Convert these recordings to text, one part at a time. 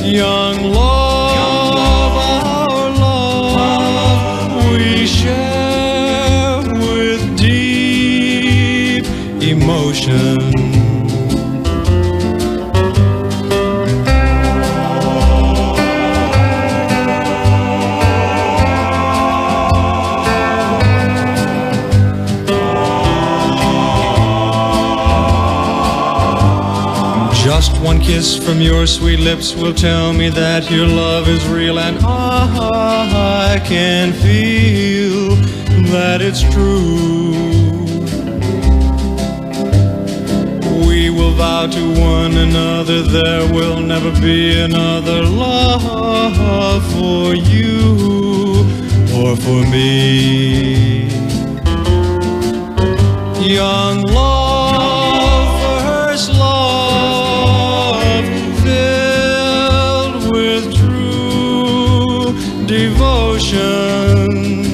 Young love, our love, we share with deep emotion. Just one kiss from your sweet lips will tell me that your love is real, and I can feel that it's true. We will vow to one another there will never be another love for you or for me. Young love, first love, filled with true devotion.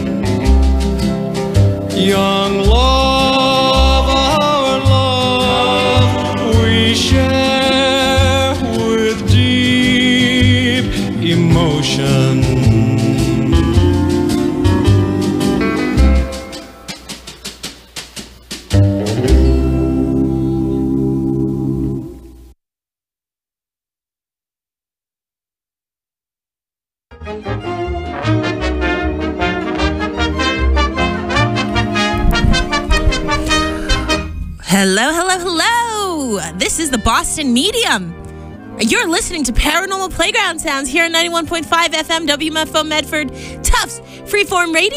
Young love, our love, we share with deep emotion. Hello, hello, hello. This is the Boston Medium. You're listening to Paranormal Playground Sounds here on 91.5 FM WMFO Medford, Tufts Freeform Radio.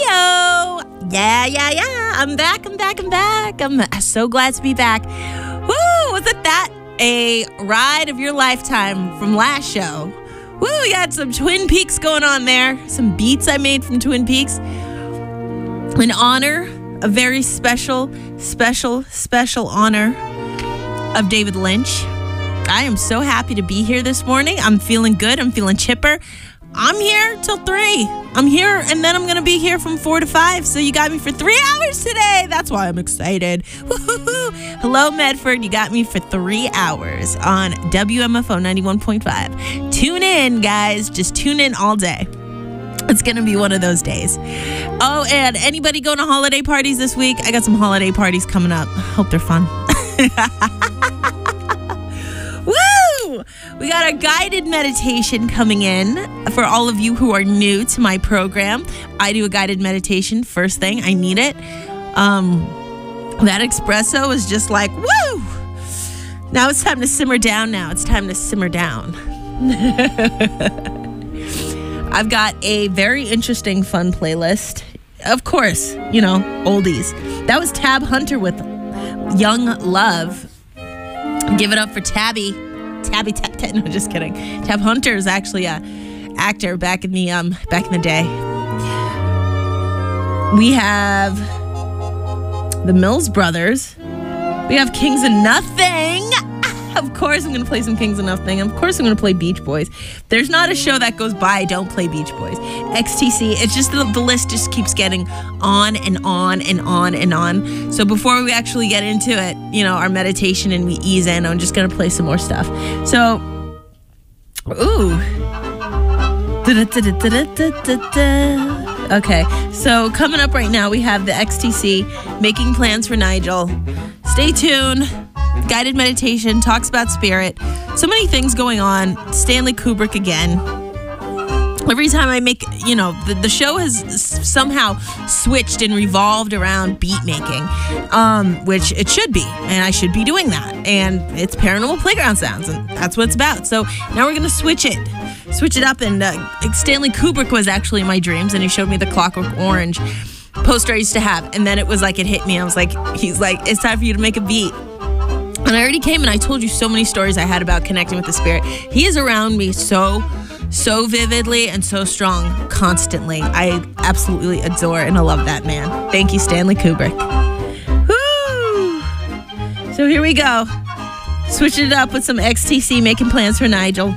Yeah. I'm back. I'm so glad to be back. Woo, wasn't that a ride of your lifetime from last show? Woo, we got some Twin Peaks going on there. Some beats I made from Twin Peaks. In honor, a very special honor of David Lynch. I am so happy to be here this morning. I'm feeling good. I'm feeling chipper. I'm here till 3. I'm here, and then I'm going to be here from 4 to 5. So you got me for 3 hours today. That's why I'm excited. Woo-hoo-hoo. Hello, Medford. You got me for 3 hours on WMFO 91.5. Tune in, guys. Just tune in all day. It's going to be one of those days. Oh, and anybody going to holiday parties this week? I got some holiday parties coming up. Hope they're fun. Woo! We got our guided meditation coming in for all of you who are new to my program. I do a guided meditation first thing. I need it. That espresso is just like, woo! Now it's time to simmer down I've got a very interesting, fun playlist. Of course, oldies. That was Tab Hunter with Young Love. Give it up for Tabby. No, just kidding. Tab Hunter is actually a actor back in the day. We have the Mills Brothers. We have Kings of Nothing. Of course I'm going to play some Kings of Nothing. Of course I'm going to play Beach Boys. There's not a show that goes by I don't play Beach Boys. XTC, it's just the list just keeps getting on and on and on and on. So before we actually get into it, our meditation and we ease in, I'm just going to play some more stuff. So, ooh. Okay, so coming up right now, we have the XTC, Making Plans for Nigel. Stay tuned. Guided meditation, talks about spirit. So many things going on. Stanley Kubrick again. Every time I make, the show has somehow switched and revolved around beat making, which it should be. And I should be doing that. And it's Paranormal Playground Sounds, and that's what it's about. So now we're going to switch it up. And Stanley Kubrick was actually in my dreams, and he showed me the Clockwork Orange poster I used to have. And then it was like, it hit me. I was like, he's like, it's time for you to make a beat. And I already came and I told you so many stories I had about connecting with the spirit. He is around me so vividly and so strong constantly. I absolutely adore and I love that man. Thank you, Stanley Kubrick. Woo! So here we go. Switching it up with some XTC, Making Plans for Nigel.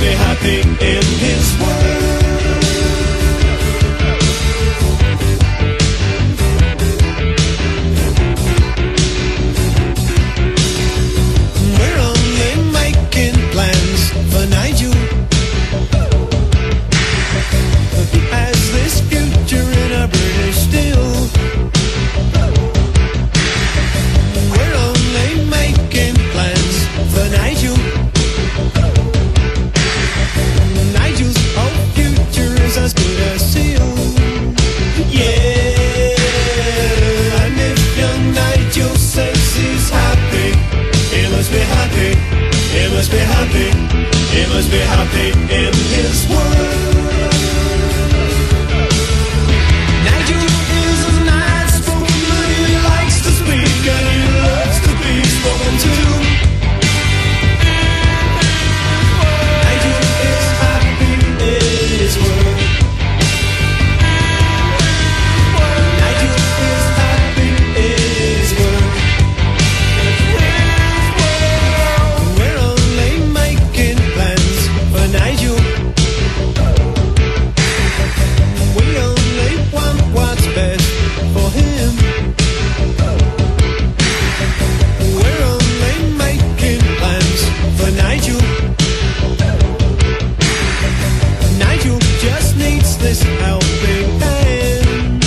be happy in his world. We're only making plans for Nigel. He has this future in a British steel. We're only making plans for Nigel. Nigel's whole future is as good as sealed. Yeah, and if young Nigel says he's happy, he must be happy, he must be happy, he must be happy in his world. Nigel is a nice spoken man, he likes to speak and he loves to be spoken to. Nigel is happy in his world. Nigel is happy in his world. We're only making plans for Nigel. We only want what's best for him. We're only making plans for Nigel. Nigel just needs this helping hand.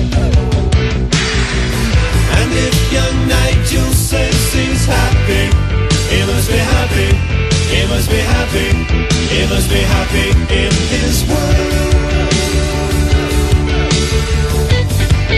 And if young Nigel says he's happy, he must be happy, he must be happy, he must be happy in his world.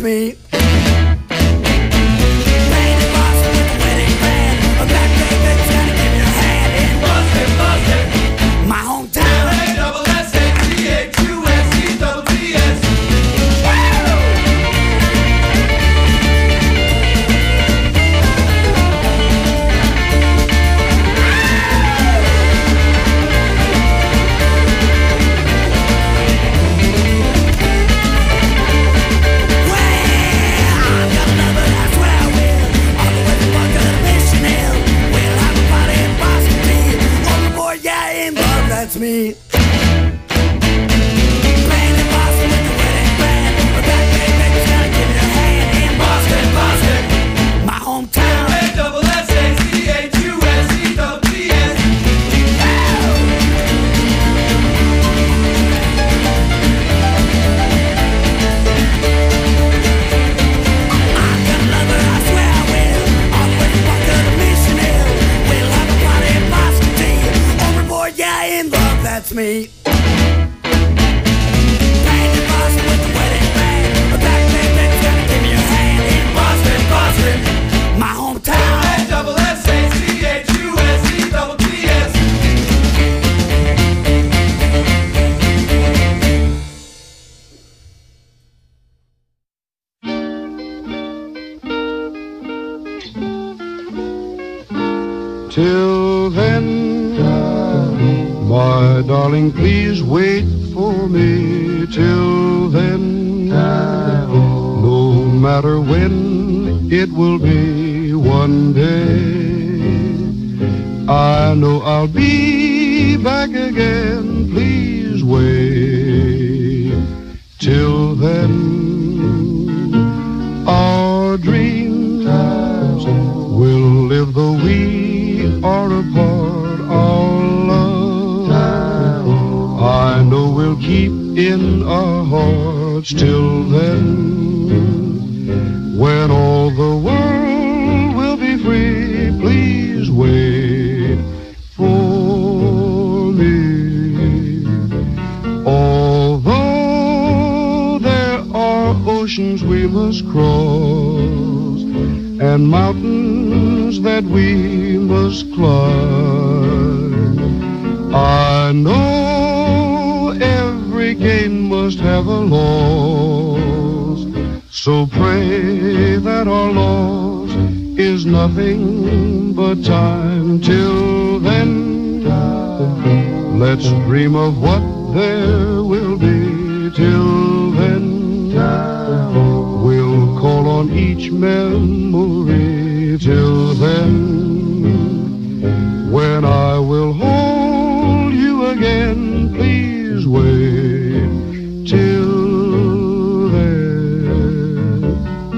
me. Painted Boston with a wedding band. A black baby's gonna give you a hand in Boston, Boston, my hometown. L-A-S-S-C-H-U-S-E-T-T-S. That's me. Playing in Boston with the wedding band. A black baby's gonna give you a hand in Boston, Boston, my hometown. L-A-S-S-C-H-U-S-E-T-T-S. I'm gonna love her, I swear I will. All the way from Bunker to Mission Hill. We'll have a party in Boston tea. Overboard, yeah, in love, that's me. Painted Boston with the wedding band. A black baby's gonna give me a hand in Boston, Boston, my hometown. L-A-S-S-C-H-U-S-E-T-T-S. Till then, my darling, please wait for me. Till then, no matter when it will be, one day I know I'll be back again. Please wait. Till then, our dreams will live though we are apart. Our love, I know we'll keep in our hearts. Till then, when all the world will be free, please wait for me. Although there are oceans we must cross and mountains that we must climb, I know every gain must have a loss. So pray that our loss is nothing but time. Till then, let's dream of what there will be. Till then, we'll call on each memory. Till then, when I will hold you again, please wait. Till then,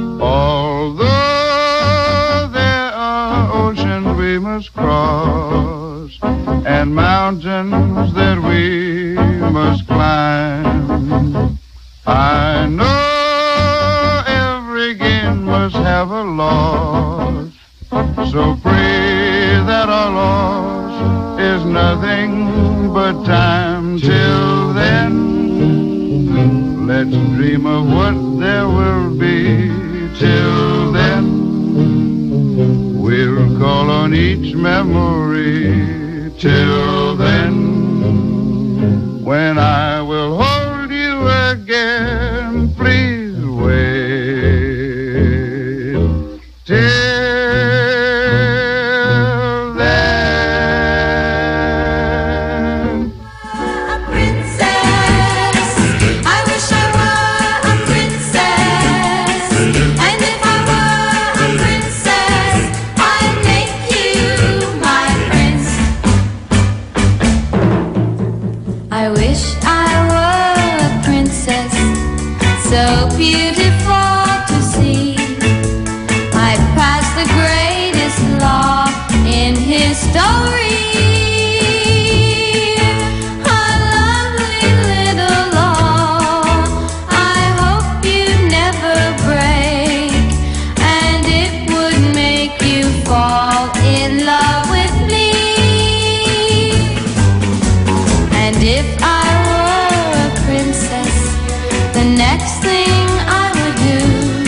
although there are oceans we must cross and mountains that we must climb, I know every gain must have a loss. So pray that our loss is nothing but time. Till then, let's dream of what there will be. Till then, we'll call on each memory. Till then, when I will hold you again, please wait. Till so beautiful to see. I passed the greatest law in history. A lovely little law I hope you never break, and it would make you fall in love with me. And if I were a princess, the next thing I would do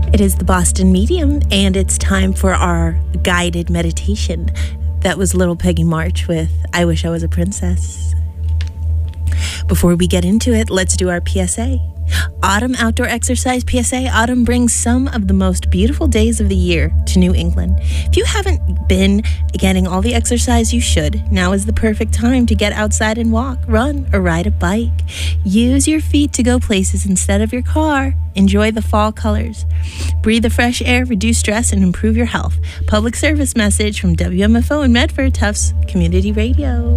It is the Boston Medium, and it's time for our guided meditation. That was Little Peggy March with I Wish I Was a Princess. Before we get into it, let's do our PSA. Autumn Outdoor Exercise PSA. Autumn brings some of the most beautiful days of the year to New England. If you haven't been getting all the exercise you should, now is the perfect time to get outside and walk, run, or ride a bike. Use your feet to go places instead of your car. Enjoy the fall colors. Breathe the fresh air, reduce stress, and improve your health. Public service message from WMFO in Medford, Tufts Community Radio.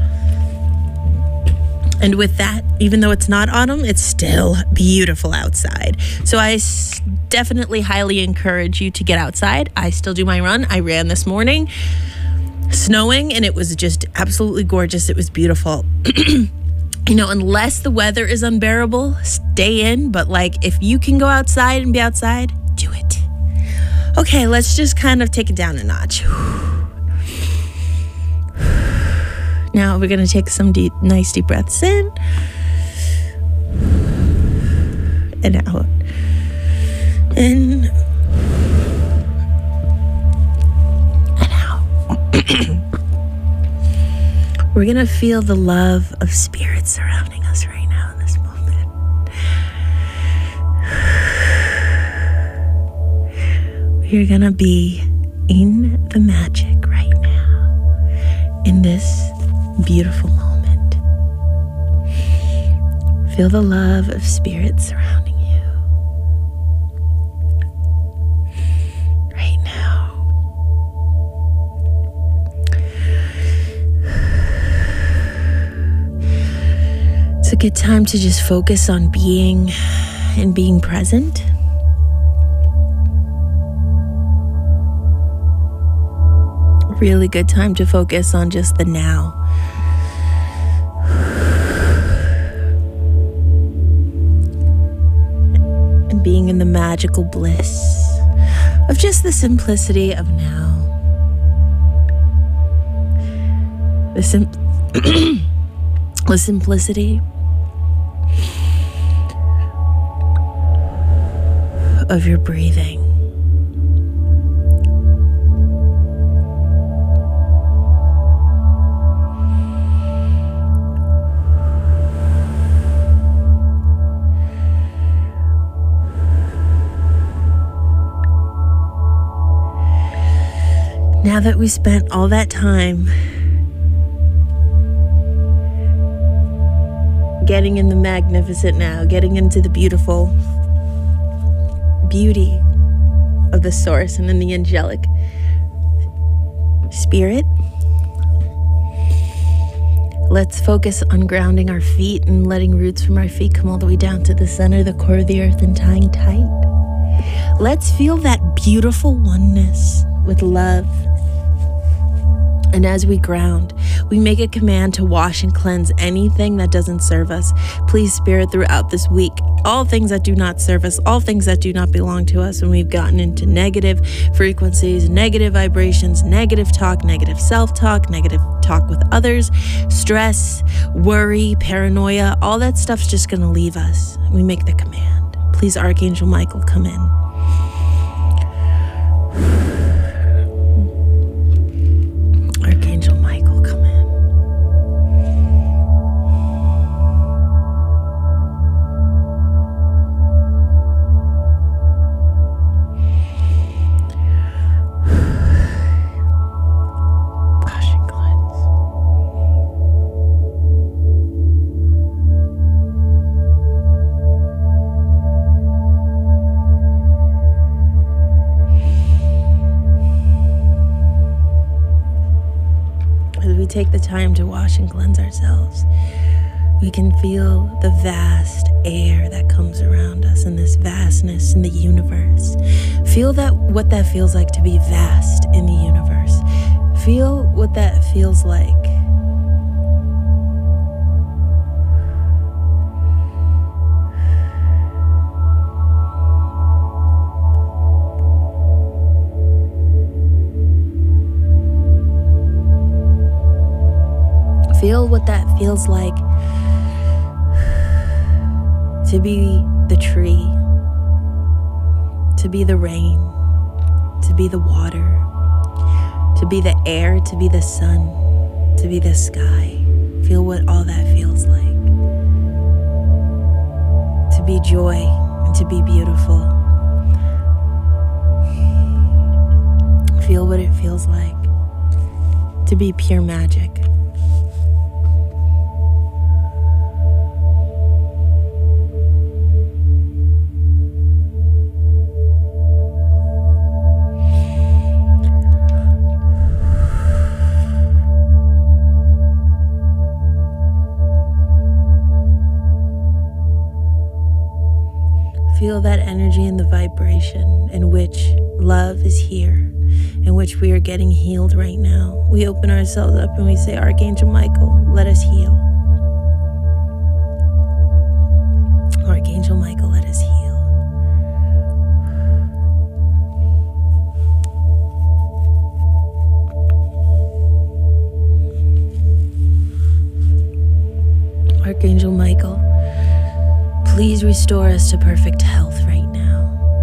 And with that, even though it's not autumn, it's still beautiful outside. So I definitely highly encourage you to get outside. I still do my run. I ran this morning, snowing, and it was just absolutely gorgeous. It was beautiful. You know, unless the weather is unbearable, stay in. But like, if you can go outside and be outside, do it. Okay, let's just kind of take it down a notch. Now we're going to take some nice deep breaths in and out. In and out. We're going to feel the love of spirit surrounding us right now in this moment. We're going to be in the magic right now, in this beautiful moment. Feel the love of spirit surrounding you right now. It's a good time to just focus on being and being present. Really good time to focus on just the now. And being in the magical bliss of just the simplicity of now. The simplicity of your breathing. Now that we spent all that time getting in the magnificent now, getting into the beautiful beauty of the source and in the angelic spirit, let's focus on grounding our feet and letting roots from our feet come all the way down to the center, the core of the earth, and tying tight. Let's feel that beautiful oneness with love. And as we ground, we make a command to wash and cleanse anything that doesn't serve us. Please, Spirit, throughout this week, all things that do not serve us, all things that do not belong to us, when we've gotten into negative frequencies, negative vibrations, negative talk, negative self-talk, negative talk with others, stress, worry, paranoia, all that stuff's just going to leave us. We make the command. Please, Archangel Michael, come in. Archangel Michael, come in. Wash and cleanse. Take the time to wash and cleanse ourselves, we can feel the vast air that comes around us and this vastness in the universe. Feel that, what that feels like to be vast in the universe. Feel what that feels like. Feel what that feels like to be the tree to be the rain, to be the water, to be the air, to be the sun, to be the sky. Feel what all that feels like. To be joy and to be beautiful. Feel what it feels like to be pure magic. Feel that energy and the vibration in which love is here, in which we are getting healed right now. We open ourselves up and we say, Archangel Michael, let us heal. Archangel Michael, let us heal. Archangel Michael, please restore us to perfect health right now.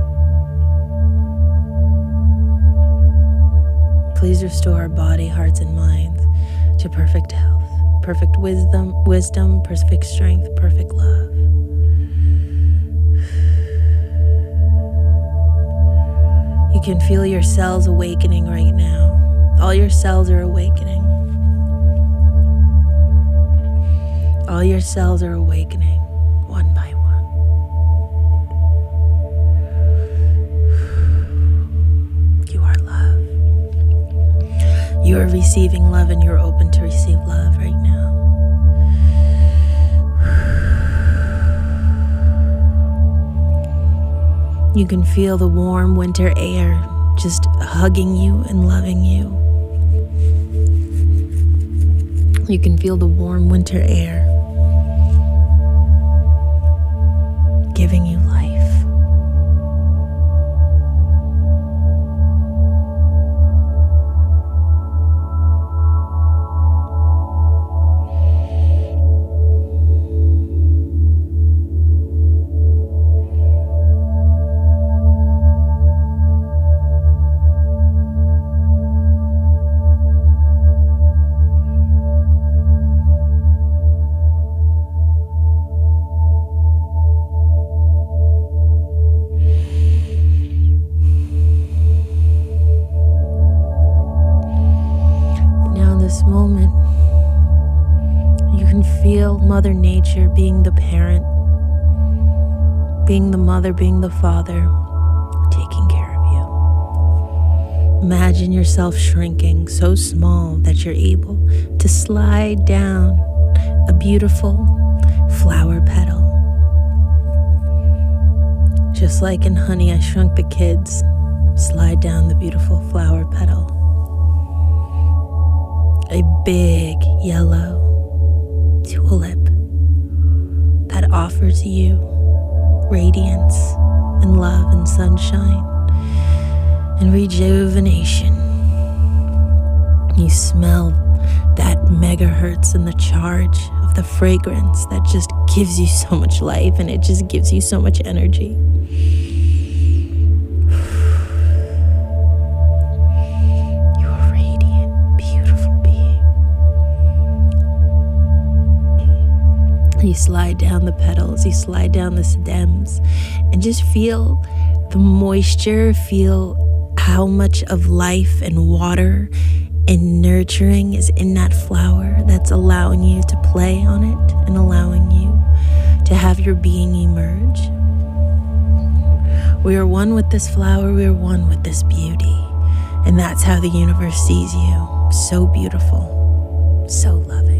Please restore our body, hearts, and minds to perfect health, perfect wisdom, perfect strength, perfect love. You can feel your cells awakening right now. All your cells are awakening. All your cells are awakening one by one. You are love. You are receiving love and you're open to receive love right now. You can feel the warm winter air just hugging you and loving you. You can feel the warm winter air giving you life. Moment, you can feel Mother Nature being the parent, being the mother, being the father, taking care of you. Imagine yourself shrinking so small that you're able to slide down a beautiful flower petal. Just like in Honey, I Shrunk the Kids, slide down the beautiful flower petal. A big yellow tulip that offers you radiance and love and sunshine and rejuvenation. You smell that megahertz and the charge of the fragrance that just gives you so much life and it just gives you so much energy. You slide down the petals, you slide down the stems, and just feel the moisture, feel how much of life and water and nurturing is in that flower that's allowing you to play on it and allowing you to have your being emerge. We are one with this flower, we are one with this beauty, and that's how the universe sees you. So beautiful, so loving.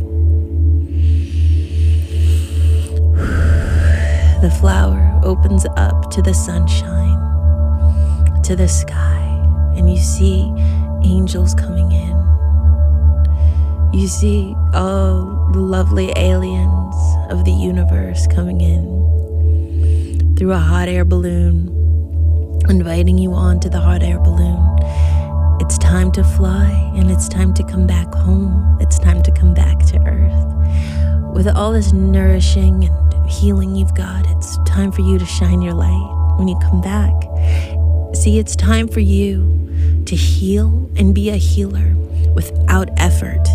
The flower opens up to the sunshine, to the sky, and you see angels coming in. You see all the lovely aliens of the universe coming in through a hot air balloon, inviting you onto the hot air balloon. It's time to fly, and it's time to come back home. It's time to come back to Earth. With all this nourishing and healing you've got, it's time for you to shine your light. When you come back, See, it's time for you to heal and be a healer without effort.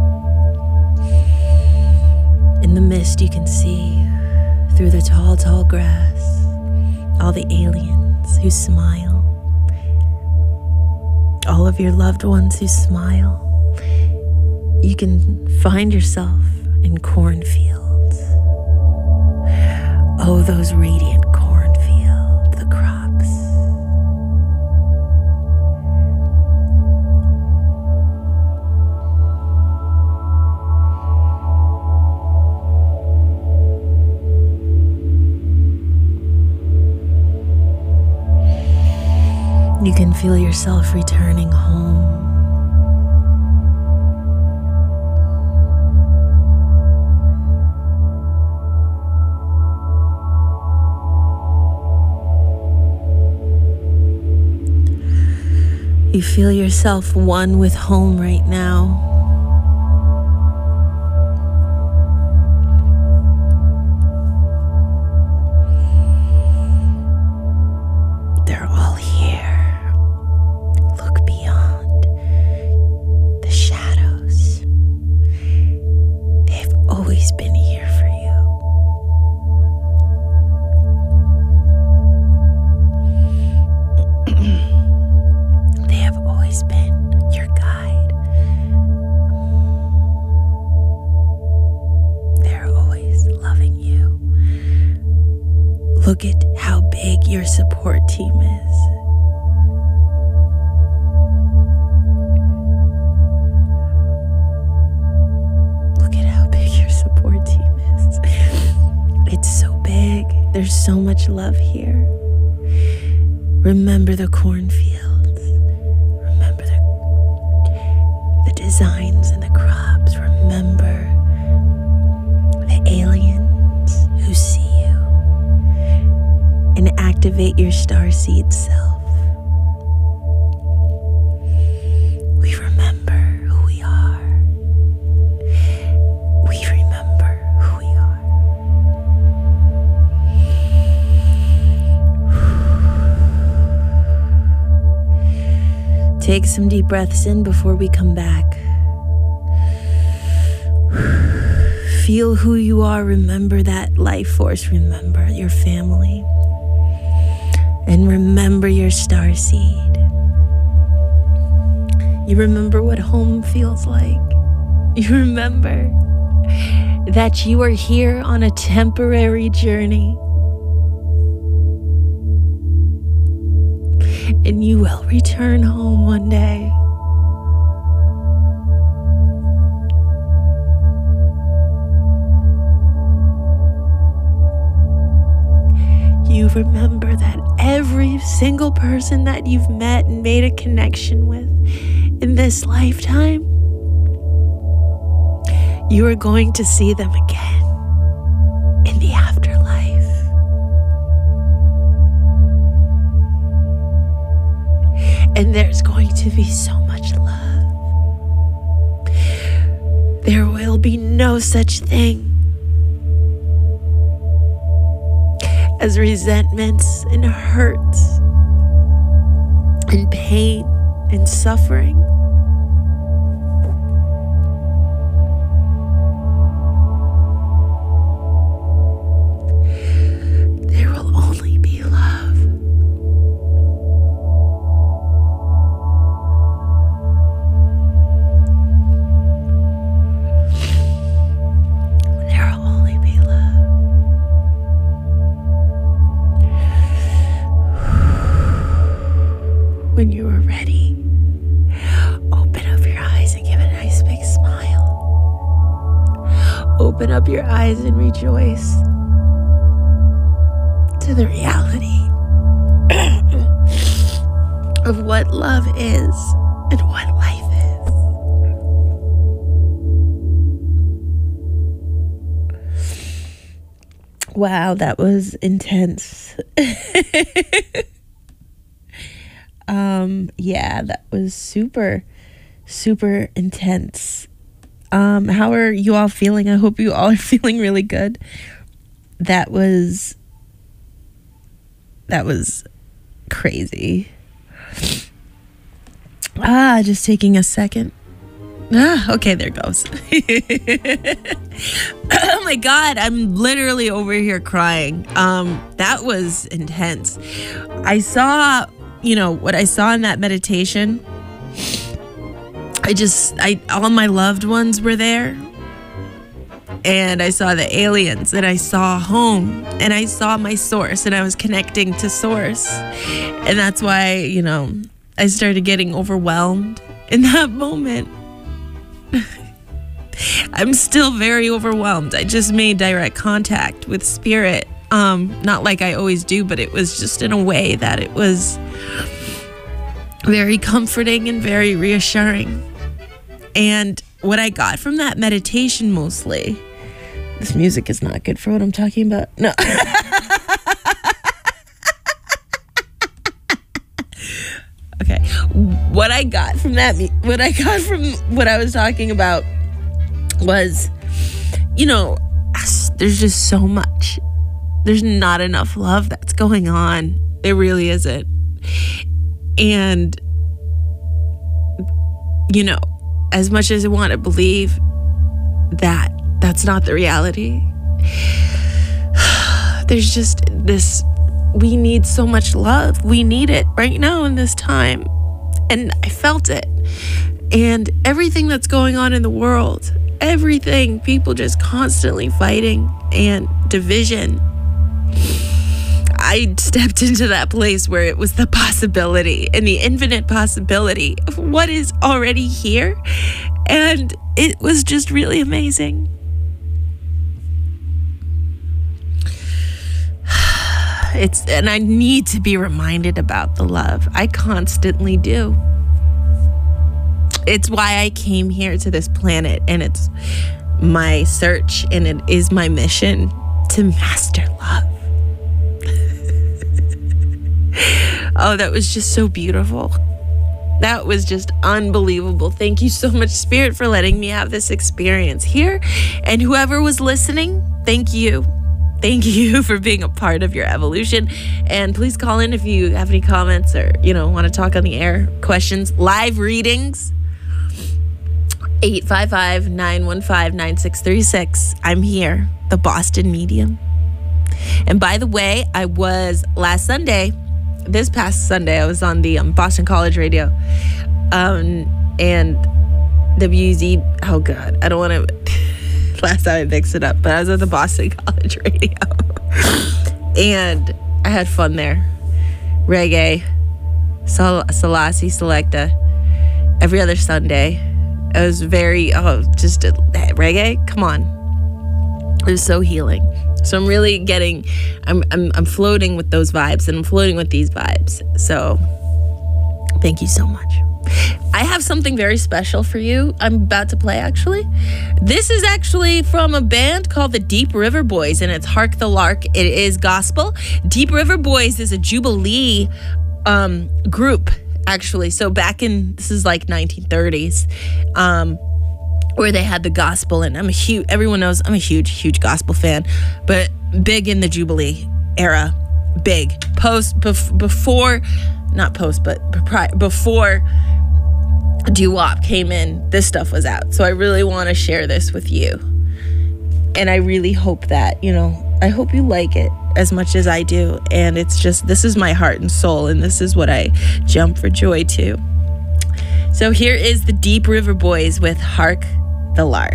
In the mist, you can see through the tall, tall grass all the aliens who smile, all of your loved ones who smile. You can find yourself in cornfields. Oh, those radiant cornfields, the crops. You can feel yourself returning home. You feel yourself one with home right now. They're all here. Look beyond the shadows. They've always been here for you. Been your guide. They're always loving you. Look at how big your support team is. Look at how big your support team is. It's so big. There's so much love here. Remember the cornfield. Designs in the crops. Remember the aliens who see you, and activate your starseed self. We remember who we are. We remember who we are. Take some deep breaths in before we come back. Feel who you are. Remember that life force. Remember your family. And remember your starseed. You remember what home feels like. You remember that you are here on a temporary journey. And you will return home one day. You remember that every single person that you've met and made a connection with in this lifetime, you are going to see them again in the afterlife. And there's going to be so much love. There will be no such thing as resentments and hurts and pain and suffering. There will only be love. There will only be love. When you are ready, open up your eyes and give a nice big smile. Open up your eyes and rejoice to the reality of what love is and what life is. Wow, that was intense. Yeah, that was super, super intense. How are you all feeling? I hope you all are feeling really good. That was crazy. Just taking a second. Okay, there goes. Oh my God, I'm literally over here crying. That was intense. I saw, what I saw in that meditation. All my loved ones were there. And I saw the aliens, and I saw home, and I saw my source, and I was connecting to source. And that's why, I started getting overwhelmed in that moment. I'm still very overwhelmed. I just made direct contact with spirit. Not like I always do, but it was just in a way that it was very comforting and very reassuring. And what I got from that meditation mostly, this music is not good for what I'm talking about. No. Okay. What I got from what I was talking about was, there's just so much. There's not enough love that's going on. It really isn't. And, as much as I want to believe that that's not the reality, there's just this, we need so much love. We need it right now in this time. And I felt it. And everything that's going on in the world, everything, people just constantly fighting and division. I stepped into that place where it was the possibility and the infinite possibility of what is already here. And it was just really amazing. And I need to be reminded about the love. I constantly do. It's why I came here to this planet, and it's my search, and it is my mission to master love. Oh, that was just so beautiful. That was just unbelievable. Thank you so much, Spirit, for letting me have this experience here. And whoever was listening, thank you. Thank you for being a part of your evolution. And please call in if you have any comments or, want to talk on the air, questions, live readings. 855-915-9636. I'm here, the Boston Medium. And by the way, I was this past Sunday, I was on the Boston College radio. And WZ, oh God, I don't want to, last time I mixed it up, but I was at the Boston College radio. And I had fun there. Reggae, Selassie Selecta, every other Sunday. I was very, reggae, come on. It was so healing. So I'm really I'm floating with those vibes, and I'm floating with these vibes. So thank you so much. I have something very special for you. I'm about to play, actually. This is actually from a band called the Deep River Boys, and it's Hark the Lark. It is gospel. Deep River Boys is a Jubilee group, actually. So this is like 1930s. Where they had the gospel, and everyone knows I'm a huge gospel fan, but big in the Jubilee era, big. Before doo-wop came in, this stuff was out. So I really want to share this with you. And I really hope that, I hope you like it as much as I do. And it's just, this is my heart and soul, and this is what I jump for joy to. So here is the Deep River Boys with Hark the Lark.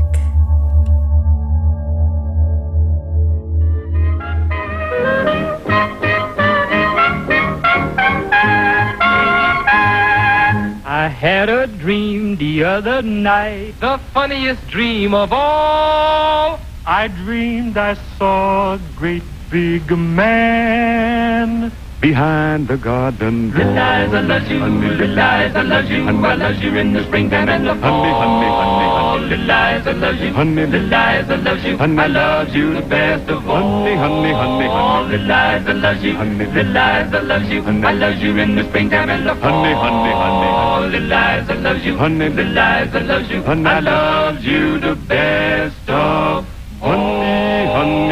I had a dream the other night, the funniest dream of all. I dreamed I saw a great big man behind the garden door. Realize I love you, realize I love you, I love you in the springtime and the fall. Realize I love you, realize I love you, I love you the best of all. Realize I love you, realize I love you, I love you in the springtime and the fall. Realize I love you, realize I love you, I love you the best of all.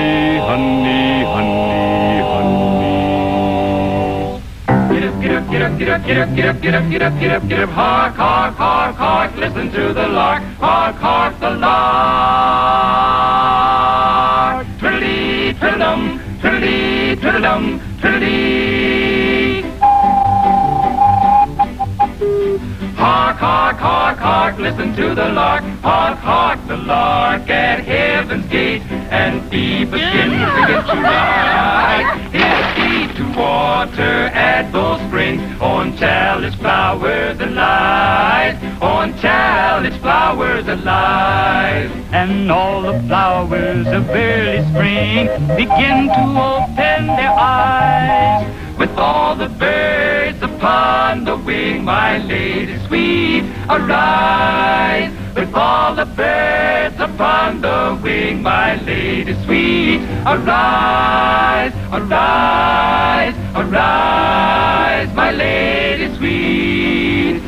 Get up, get up, get up, get up, get up, get up, get up, get up. Hark, hark, hark, hark, listen to the lark. Hark, hark, the lark. Twiddly, twiddle-dum, twiddly, twiddle-dum, twiddly. Hark, hark, hark, hark, listen to the lark. Hark, hark, the lark at heaven's gate. And fever skins begin to rise. His feet to water at those springs. On chalice flowers and lies. On chalice flowers and lies. And all the flowers of early spring begin to open their eyes. With all the birds upon the wing, my lady sweet, arise. With all the birds upon the wing, my lady sweet, arise, arise, arise, my lady sweet,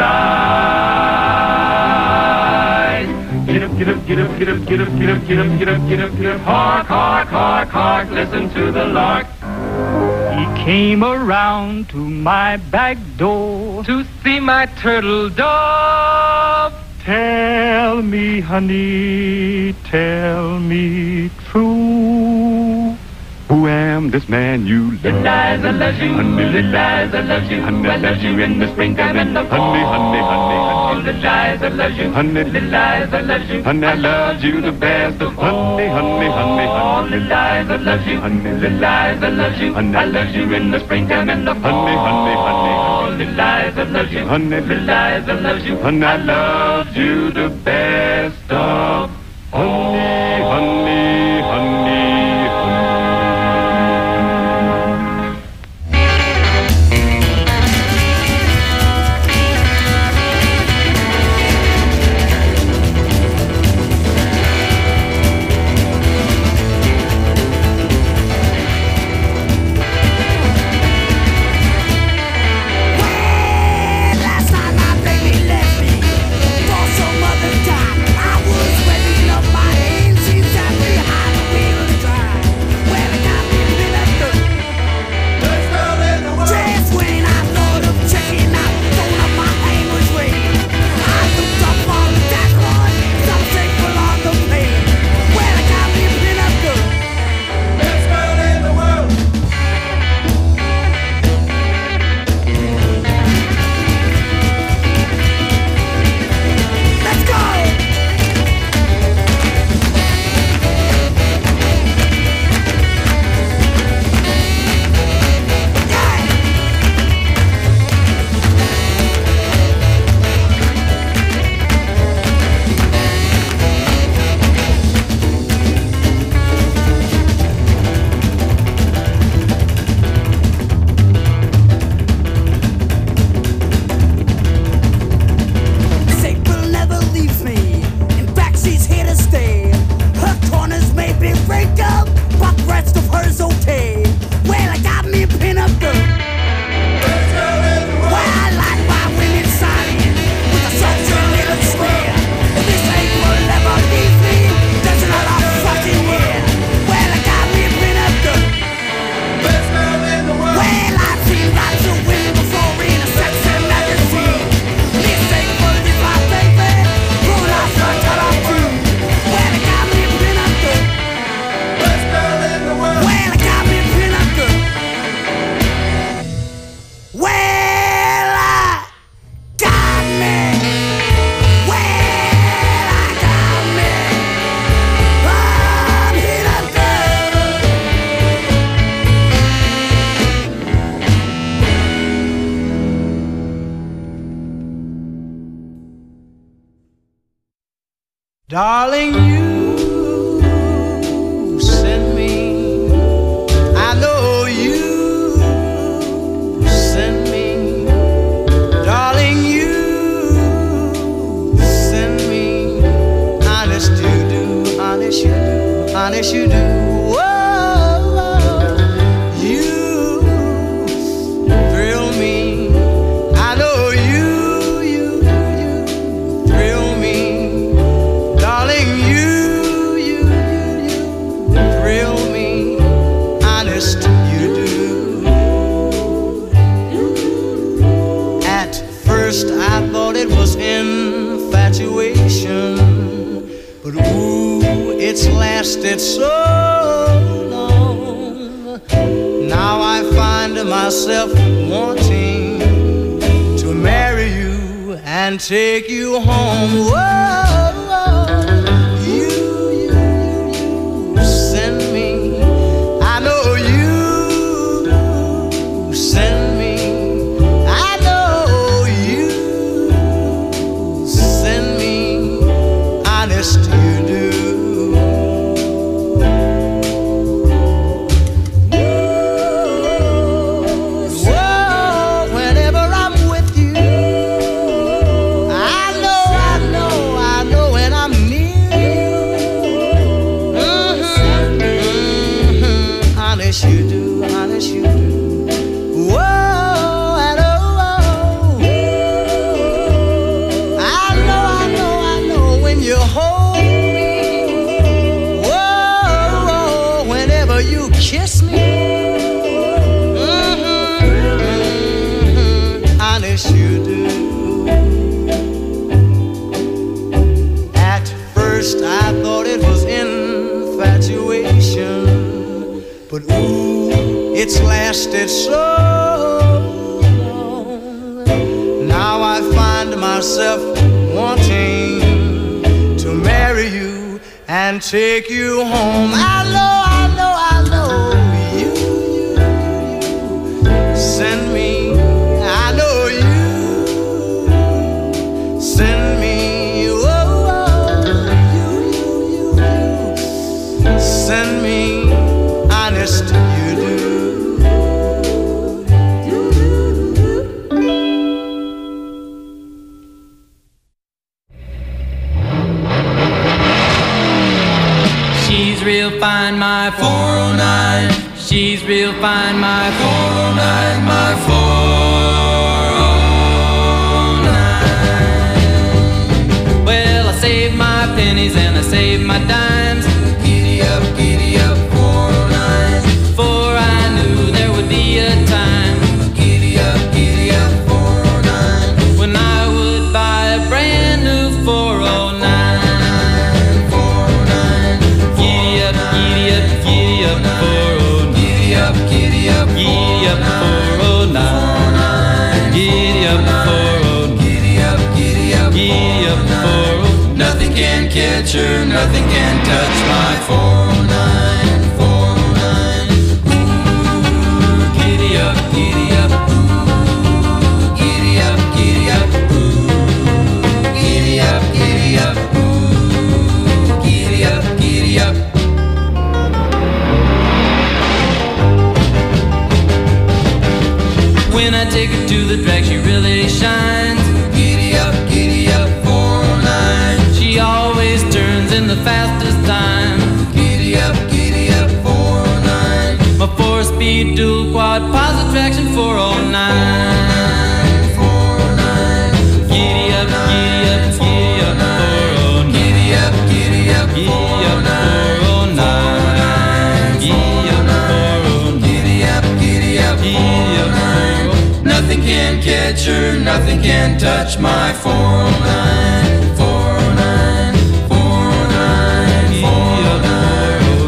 arise. Get up, get up, get up, get up, get up, get up, get up, get up, get up, get up. Hark, hark, hark, hark, listen to the lark. He came around to my back door To see my turtle dove. Tell me, honey, tell me true. Who am this man you love? Eliza loves you, honey, Eliza loves you, honey, I loves you in the springtime and the fall. Honey, honey, honey, honey, Eliza loves you, honey, Eliza loves you, honey, I love you the best of all. Honey, honey, honey, honey, Eliza loves you, honey, Eliza loves you, honey, I love you in the springtime and the fall. Honey, honey, honey, honey, Eliza loves you, honey, Eliza loves you, honey, I love you the best of all. Honey, honey, honey. Last night my baby left me for some other time. I was waiting up my hands, she's got behind the wheel to drive. Well, it got me in a dirt. Just when I thought of checking out, throwing up my anguish way, I looked up on the dashboard, something along the pain. Well, it got me in a dirt. Best girl in the world. Let's go! April never leaves me. In fact, she's here to stay. Her corners may be break up, but the rest of her's okay. Well, I got me a pin-up girl. Well, I like my women silent with a soldier little square. If this April never leaves me, there's another fucking year. Well, I got me a pin-up girl. Well, I've seen lots of women before in a sexy magazine. This April is my baby, roll off her cut off too. Well, I got me a pin-up girl. Well, I got me a pin-up girl. Well, I got me. Well, I got me a pin-up girl. Darling, you sent me. I know you sent me. Darling, you sent me. Honest you do, honest you do, honest you do. Whoa, you thrill me. I know you thrill me. Darling, you thrill me, honest you do. first I thought it was infatuation, but ooh, it's lasted so long. Now I find myself wanting to marry you and take you home. Whoa, you send me. I know you send me. I know you send me. Honest, you do. Kiss me, honest you do. At first I thought it was infatuation, but ooh, it's lasted so long. Now I find myself wanting to marry you and take you home. I know you send me. I know you send me. Oh, you send me. Honest, you do. She's real fine, my 409. She's real fine, my 409, my 409. Well, I saved my pennies and I saved my dimes. Giddy up, 409. For I knew there would be a time. Giddy up, 409. When I would buy a brand new 409. Giddy up, 409. Giddy up, 409. Giddy up, 409. Nothing can catch her, nothing can touch my 409, 409. Ooh, giddy up, ooh, giddy up, ooh, giddy up, ooh, giddy up. When I take her to the drag, she really shines. Giddy up, 409. She always turns in the fastest time. Giddy up, 409. My 4-speed dual quad positive traction 409. 409. Giddy up, 409. Giddy up, 409. Giddy up, 409. Nothing can catch her, nothing can touch my 409, 409, 409, 409,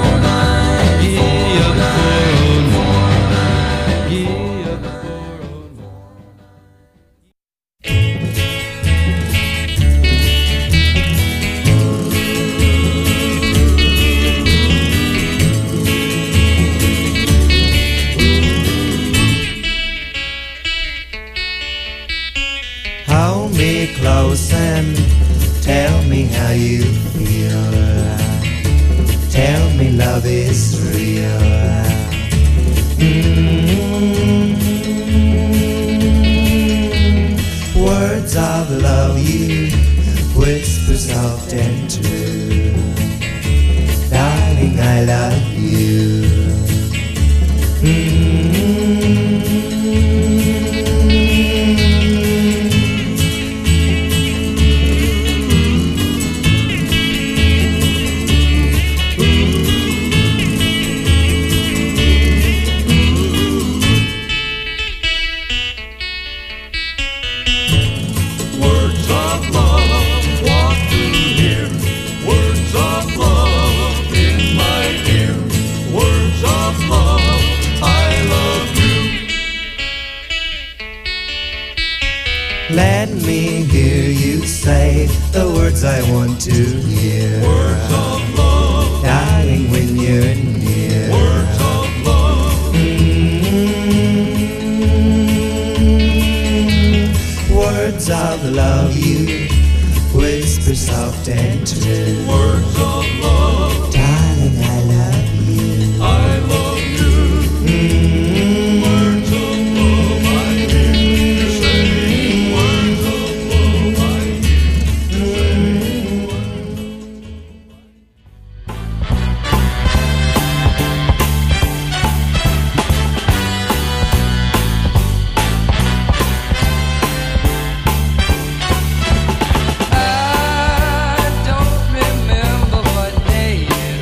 409. Hold me close and tell me how you feel. Tell me love is real. Words of love you whisper soft and true. Darling, I love you. Let me hear you say the words I want to hear. Words of love, darling, when you're near. Words of love. Words of love, you whisper soft and true. Words of love, darling, I love you. I love you. Words of love, I hear you say. Words of love, I hear you I don't remember what day it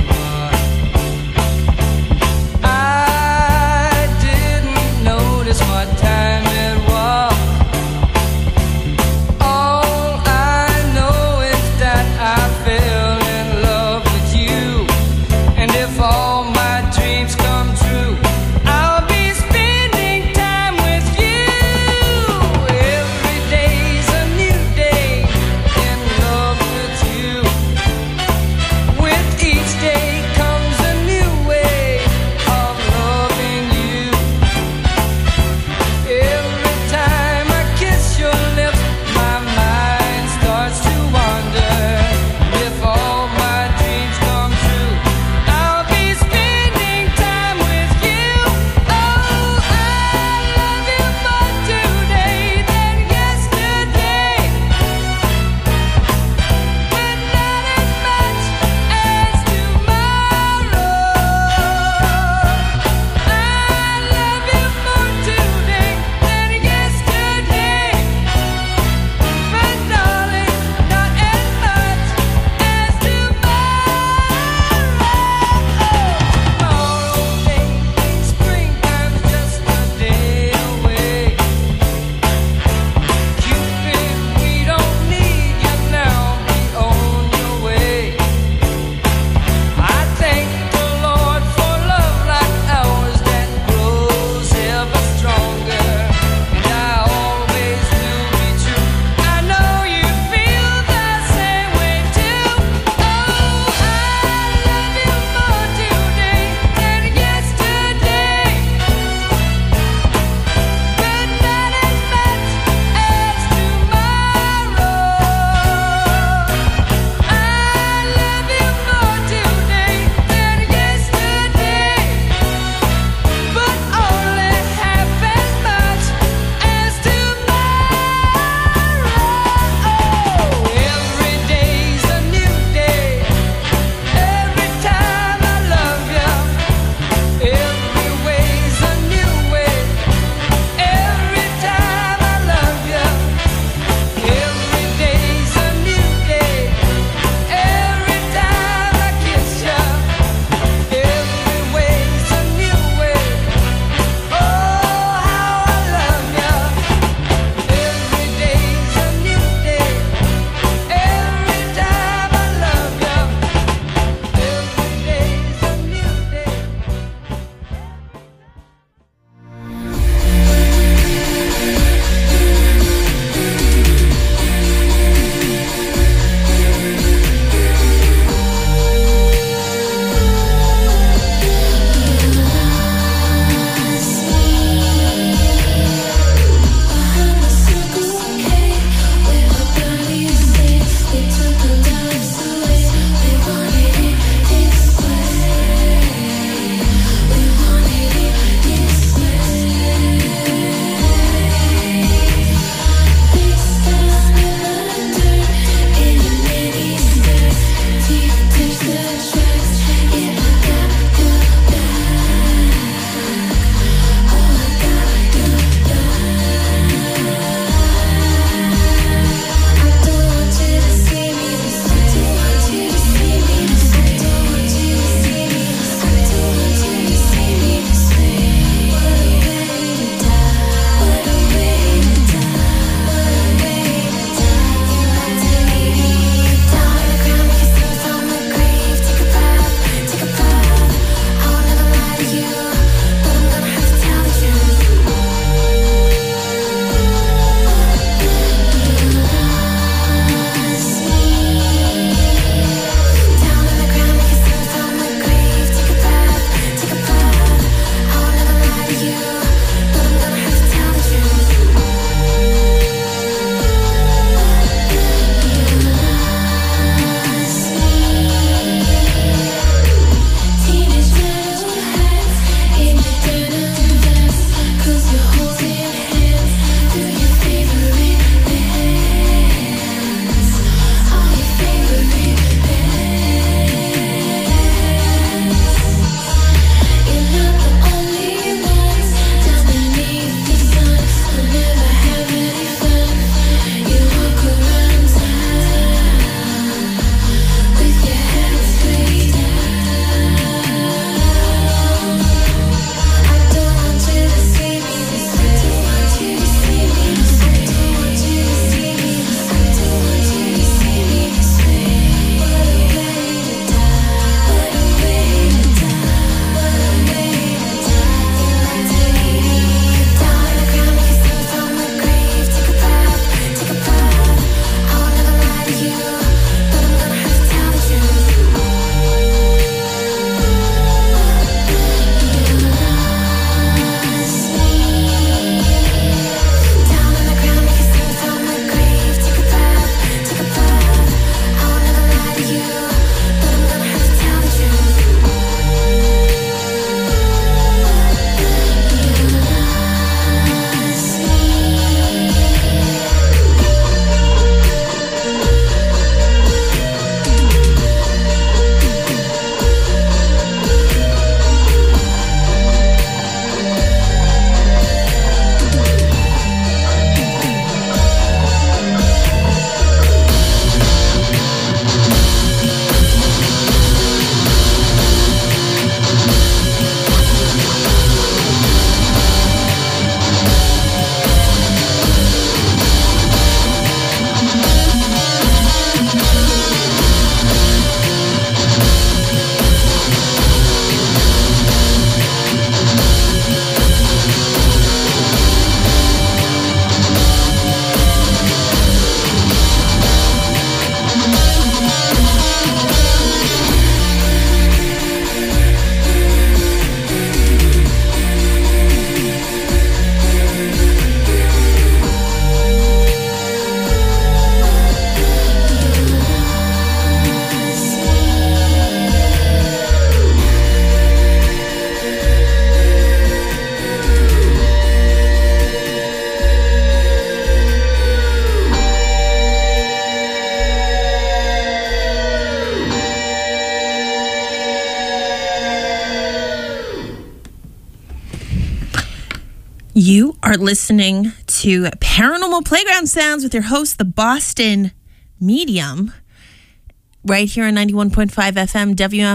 listening to Paranormal Playground Sounds with your host, the Boston Medium, right here on 91.5 FM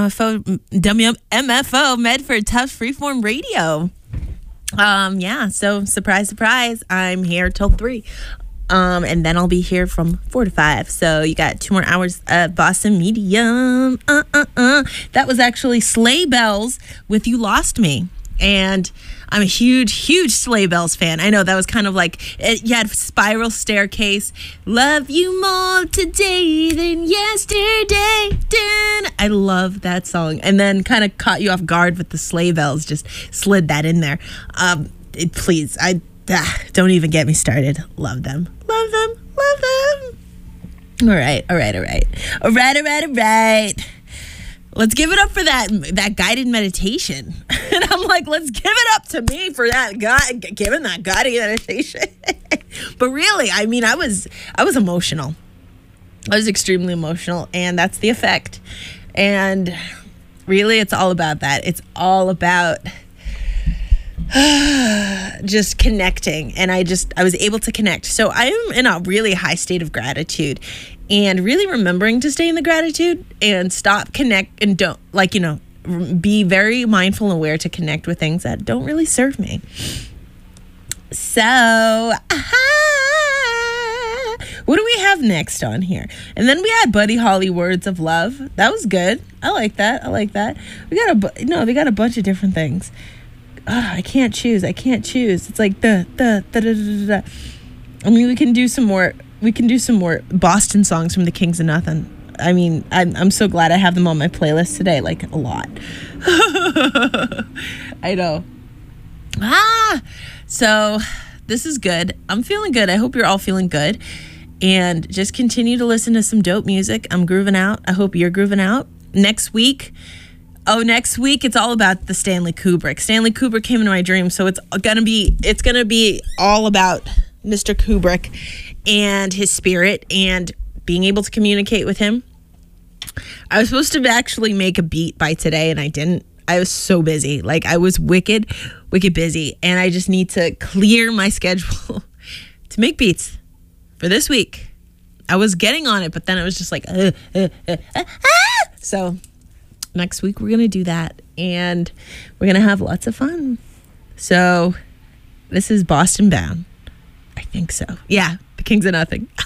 WMFO Medford Tufts Freeform Radio. So surprise, surprise, I'm here till 3. And then I'll be here from 4 to 5. So you got 2 more hours of Boston Medium. That was actually Sleigh Bells with You Lost Me. And I'm a huge Sleigh Bells fan. I know that was kind of like, you had Spiral Staircase. Love you more today than yesterday. I love that song. And then kind of caught you off guard with the Sleigh Bells. Just slid that in there. Please, don't even get me started. Love them. Love them. Love them. All right. Let's give it up for that guided meditation. And I'm like, let's give it up to me for that giving that guided meditation. But really, I mean, I was emotional. I was extremely emotional, and that's the effect. And really, it's all about that. It's all about just connecting, and I was able to connect. So I am in a really high state of gratitude, and really remembering to stay in the gratitude and stop connect and don't be very mindful and aware to connect with things that don't really serve me. So what do we have next on here? And then we had Buddy Holly, Words of Love. That was good. I like that. We got a bunch of different things. I can't choose. It's like the. I mean, we can do some more Boston songs from the Kings of Nothing. I mean, I'm so glad I have them on my playlist today, like a lot. I know. So this is good. I'm feeling good. I hope you're all feeling good. And just continue to listen to some dope music. I'm grooving out. I hope you're grooving out. Next week, it's all about the Stanley Kubrick. Stanley Kubrick came into my dream, so it's gonna be all about Mr. Kubrick and his spirit and being able to communicate with him. I was supposed to actually make a beat by today, and I didn't. I was so busy. Like, I was wicked busy, and I just need to clear my schedule to make beats for this week. I was getting on it, but then it was just like, So next week we're going to do that, and we're going to have lots of fun. So this is Boston Bound. I think so. Yeah, the Kings of Nothing.